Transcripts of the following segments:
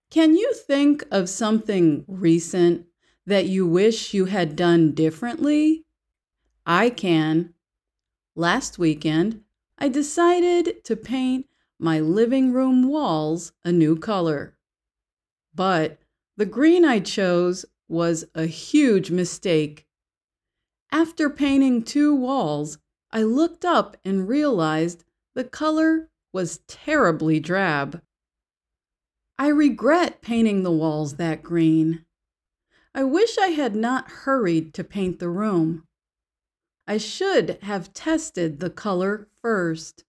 Can you think of something recent that you wish you had done differently? I can. Last weekend, I decided to paint my living room walls a new color. But the green I chose was a huge mistake. After painting 2 walls, I looked up and realized the color was terribly drab. I regret painting the walls that green. I wish I had not hurried to paint the room. I should have tested the color first.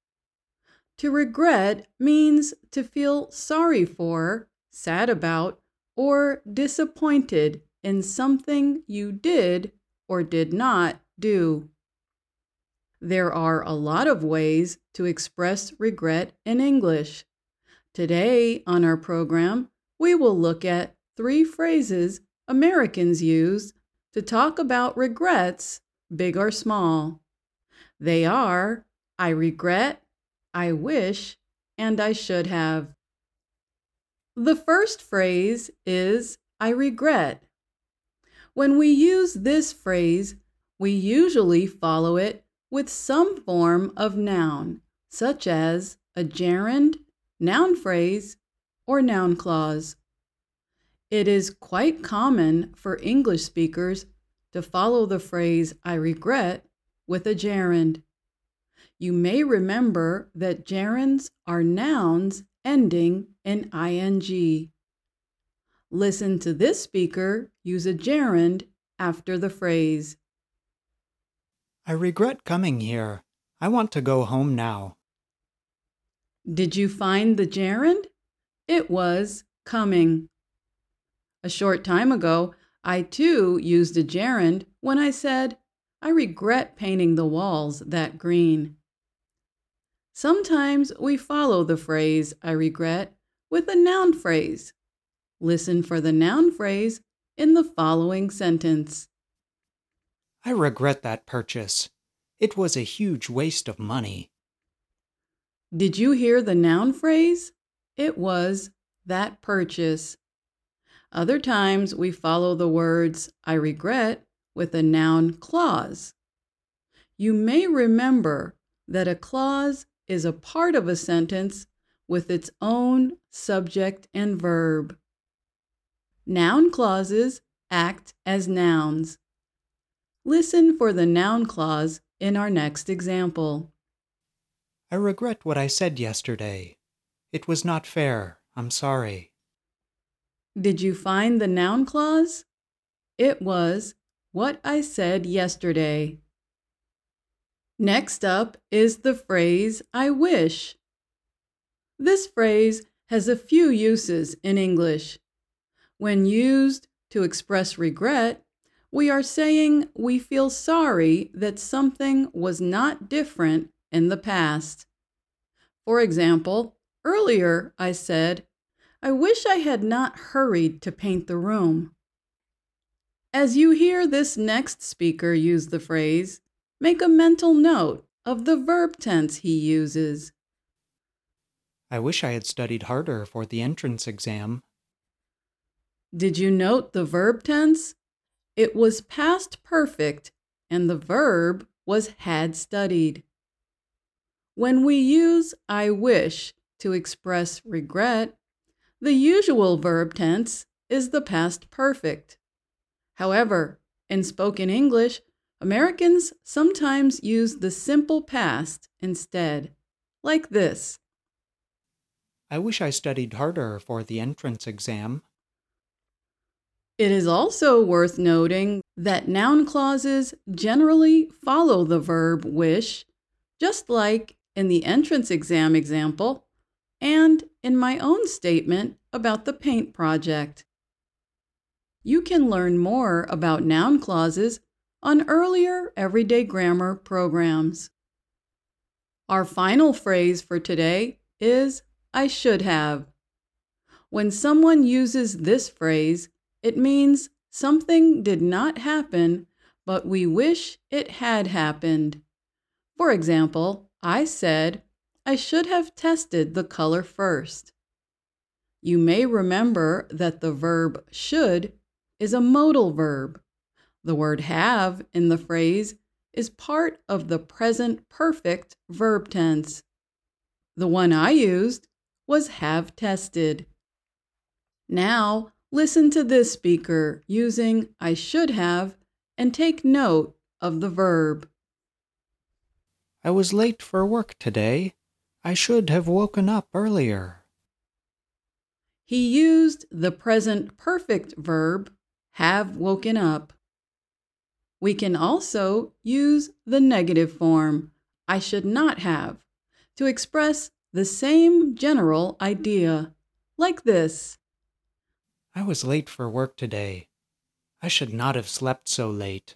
To regret means to feel sorry for, sad about, or disappointed in something you did or did not do. There are a lot of ways to express regret in English. Today on our program, we will look at 3 phrases Americans use to talk about regrets, big or small. They are, I regret, I wish, and I should have. The first phrase is, I regret. When we use this phrase, we usually follow it with some form of noun, such as a gerund, noun phrase, or noun clause. It is quite common for English speakers to follow the phrase I regret with a gerund. You may remember that gerunds are nouns ending in ing. Listen to this speaker use a gerund after the phrase. I regret coming here. I want to go home now. Did you find the gerund? It was coming. A short time ago, I too used a gerund when I said, I regret painting the walls that green. Sometimes we follow the phrase, I regret, with a noun phrase. Listen for the noun phrase in the following sentence. I regret that purchase. It was a huge waste of money. Did you hear the noun phrase? It was that purchase. Other times we follow the words I regret with a noun clause. You may remember that a clause is a part of a sentence with its own subject and verb. Noun clauses act as nouns. Listen for the noun clause in our next example. I regret what I said yesterday. It was not fair. I'm sorry. Did you find the noun clause? It was what I said yesterday. Next up is the phrase I wish. This phrase has a few uses in English. When used to express regret, we are saying we feel sorry that something was not different in the past. For example, earlier I said, I wish I had not hurried to paint the room. As you hear this next speaker use the phrase, make a mental note of the verb tense he uses. I wish I had studied harder for the entrance exam. Did you note the verb tense? It was past perfect and the verb was had studied. When we use I wish to express regret, the usual verb tense is the past perfect. However, in spoken English, Americans sometimes use the simple past instead, like this. I wish I studied harder for the entrance exam. It is also worth noting that noun clauses generally follow the verb wish, just like in the entrance exam example and in my own statement about the paint project. You can learn more about noun clauses on earlier everyday grammar programs. Our final phrase for today is I should have. When someone uses this phrase, it means something did not happen, but we wish it had happened. For example, I said, I should have tested the color first. You may remember that the verb should is a modal verb. The word have in the phrase is part of the present perfect verb tense. The one I used was have tested. Now, listen to this speaker using I should have and take note of the verb. I was late for work today. I should have woken up earlier. He used the present perfect verb, have woken up. We can also use the negative form, I should not have, to express the same general idea, like this. I was late for work today. I should not have slept so late.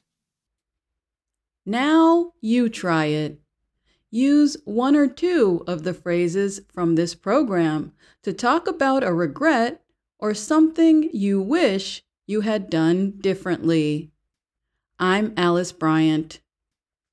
Now you try it. Use one or two of the phrases from this program to talk about a regret or something you wish you had done differently. I'm Alice Bryant.